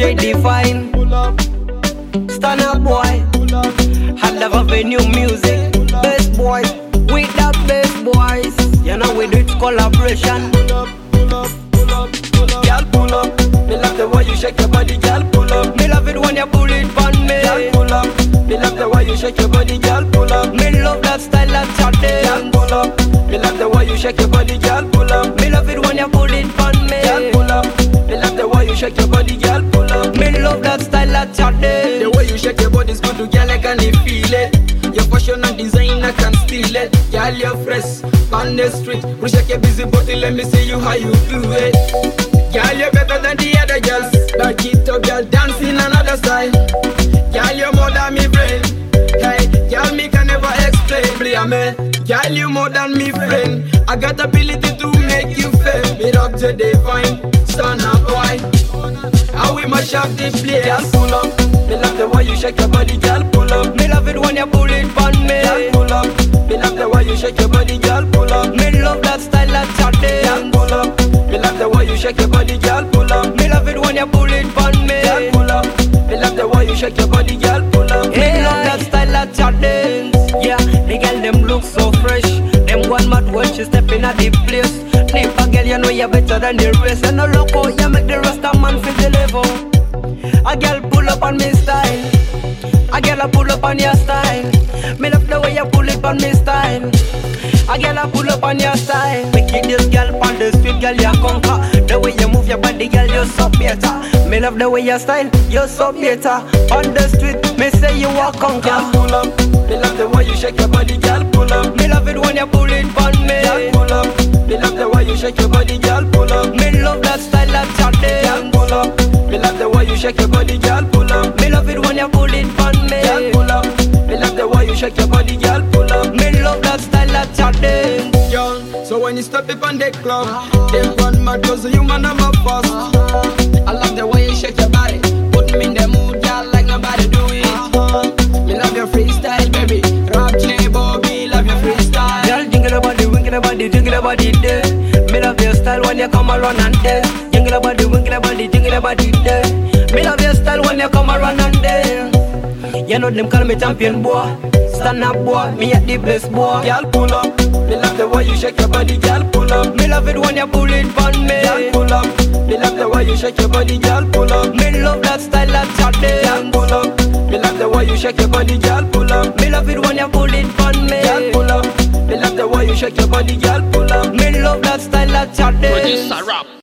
DJ Define. Pull up, Stand up, boy. pull up, Had the Avenue music. Best boys. With the best boys. You know we do it collaboration. pull up, pull up, pull up, pull up. Girl, pull up. Me love the way you shake your body, girl, pull up. Me love it when you pull it on me. Girl, pull up. Me love the way you shake your body, girl. Pull up. Me love that style that Girl, Saturday. pull up. Me love the way you shake your body, girl. Pull up. Me love it when you pull it on Girl, me. pull up. Me love the way you shake your body, girl. Pull up. Me love that style that Saturday. The way you shake your body's good to girl, I can feel it. Your fashion and design, I can steal it. Girl, you're fresh on the street. We shake your busy body, let me see you how you do it. Girl, you're better than the other girls. Back it up, girl, dancing another style. Girl, you're more than me brain. Hey, girl, me can never explain. Play a man. Girl, you more than me friend. I got the ability to make you fail. Me rock to define, son of boy. How we mash up the place. Girl, pull up. Me love the way you shake your body, girl, pull up. Me love it when you pull it on Girl, me. pull up. Me love the way you shake your body, girl, pull up. Me love that style that Saturday. Girl, pull up. Me love the way you shake your body, girl, pull up. Me love it when you pull it on Girl, me. pull up. Me love the way you shake your body, girl, pull up. Me love that style that Saturday. Yeah, the girl them look so fresh. Them one mad when she step in at the place. Neighbor girl, you know you're better than the rest. And no look how you make the rest of man feel the level. A girl pull up on me style. A girl a pull up on your style. Me love the way you pull it on me style. A girl a pull up on your style. Make it this girl on the street, girl you conquer. The way you move your body, girl you're so better. Me love the way you style, you're so better. On the street, me say you are Girl, conquer. pull up. Me love the way you shake your body, girl, pull up. Me love it when you pull it on Girl, me. pull up. Me love the way you shake your body, girl, pull up. Me love that style that Girl, Saturday. pull up. Me love the way you shake your body, girl, pull up. Me love it when you pull it on Girl, me. pull up. Me love the way you shake your body, girl, pull up. Me love that style that Saturday. Girl, so when you step up on the club, them run mad cause you man I'm a fast. I love the way you shake your body, put me in the mood, girl, like nobody do it. Me love your freestyle, baby. Rap J Bobby, love your freestyle. Girl, jingle the body, winkle the body, jingle the body there. Me love your style when you come around and dance. Jingle the body, winkle the body, jingle the body there. Me love your style when you come around and dance. You know them call me champion boy. Stand up boy, me at the best boy. Girl, pull up. Me love the way you shake your body, girl, pull up. Me love it when you pull it on Girl, me. pull up. Me love the way you shake your body, girl, pull up. Me love that style that Girl, Saturday. pull up. Me love the way you shake your body, girl, pull up. Me love it when you pull it on Girl, me. pull up. Me love the way you shake your body, girl, pull up. Me love that style that Saturday. Producer rap.